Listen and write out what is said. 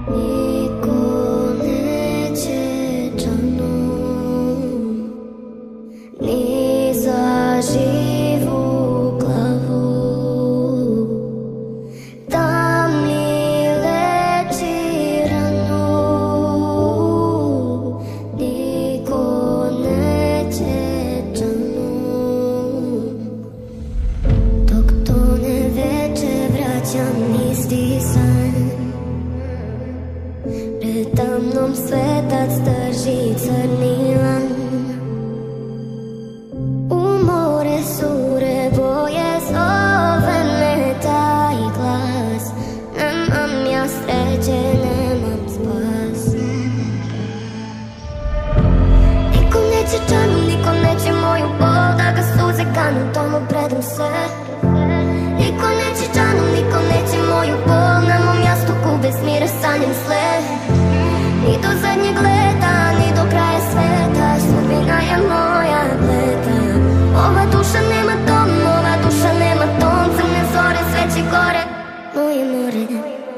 Niko neće džanom, ni za živu glavu, da mi leči ranu. Niko neće džanom, dok tone veče vraćam isti san. Predamnom svetac drži crni lan. U more sure boje zove me taj glas. Nemam ja sreće, nemam spas. Niko neće džanu, niko neće moju bol, da ga suze ganu, tomu predam se. Niko neće džanu, niko neće moju bol, na mom jastuku bez mira sanjam sve. Ni do zadnjeg leta, ni do kraja sveta, sudbina je moja bleda. Ova duša nema dom, ova duša nema ton, crne zore, sve će gore, moje more.